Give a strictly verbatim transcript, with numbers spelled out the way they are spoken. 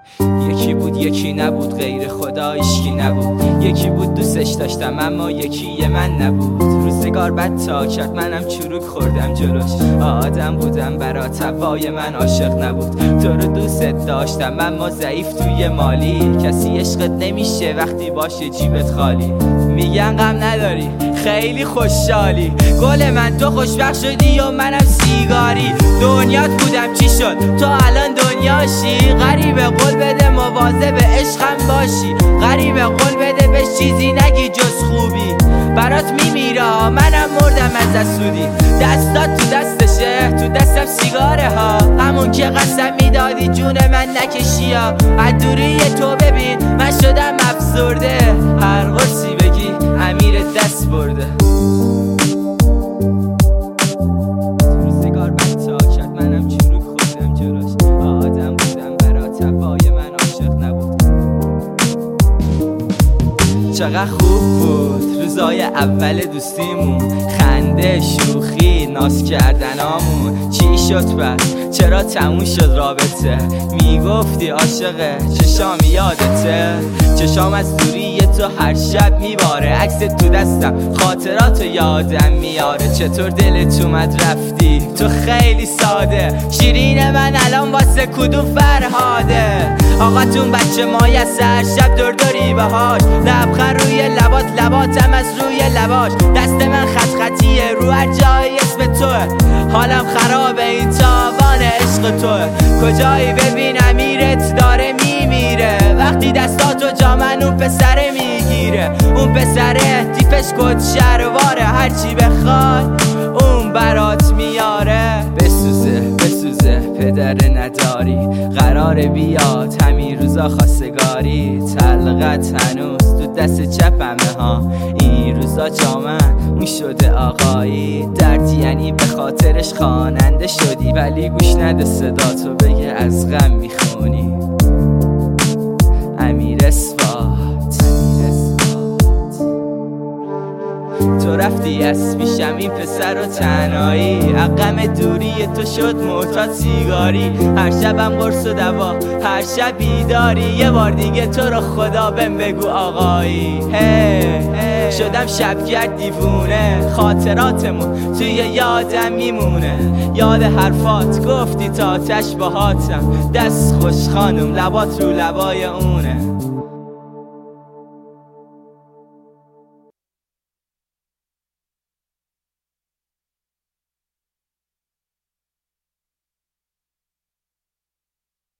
یکی بود یکی نبود، غیر خدا هیچکی نبود. یکی بود دوستش داشتم اما یکی یه من نبود. روزگار بد تا کرد منم چروک خوردم جلوش. آدم بودم برا توای من عاشق نبود. تو رو دوست داشتم اما ضعیف توی مالی. کسی عشقت نمیشه وقتی باشه جیبت خالی. میگن غم نداری خیلی خوشحالی، گل من تو خوشبخت شدی و منم سیگاری. دنیات بودم چی شد تو الان دنیاشی؟ غریبه قول بده مواظب عشقم باشی. غریبه قول بده به چیزی نگی جز خوبی. برات میمیره منم مردم از دستودی. دستات تو دستشه تو دستم سیگاره ها. همون که قسم میدادی جون من نکشی ها. از دوری تو ببین من شدم افسرده. هر قرصی بگی امیر دست برده. روزگار بد تا کرد منم چروک خوردم جلوش. آدم بودم برا توای من عاشق نبود. چقدر خوب بود روزای اول دوستیمون، خنده شوخی ناز کردنامون. چی شد بعد چرا تموم شد رابطه؟ میگفتی عاشقه چشام یادته. چشام از دوری تو هر شب میباره. عکس تو دستم خاطراتو یادم میاره. چطور دلت اومد رفتی تو خیلی ساده. شیرین من الان واسه کدوم فرهاده؟ آقاتون بچه مایه سر شب دور دوری بهاش. لبخند روی لبات لباتم از روی لباش. دست من خط خطیه رو هر جای اسم توه. حالم خرابه این تاوان عشق توه. کجایی ببین امیرت داره میمیره. وقتی دستاتو جا من اون پسره میگیره. اون پسره تیپش کت شرواره. هرچی بخوای اون برات میاره. بسوزه بسوزه پدر نداری. قرار بیاد همین روزا خواستگاری. طلقت هنوز تو دست چپمه ها. این روزا جامن اون شده آقایی. درد یعنی به خاطرش خواننده شدی. ولی گوش نده صدا تو بگه از غم میخونی. امیر اثبات. تو رفتی از پیشم این پسر و تنهایی. غم دوری تو شد معتاد سیگاری. هر شبم قرص و دوا هر شب بیداری. یه بار دیگه تو رو خدا بهم بگو آقایی. هی hey, hey. شدم شبگرد دیوونه. خاطراتمون توی یادم میمونه. یاد حرفات گفتی تا آتش باهاتم. دست خوش خانم لبات رو لبای اونه.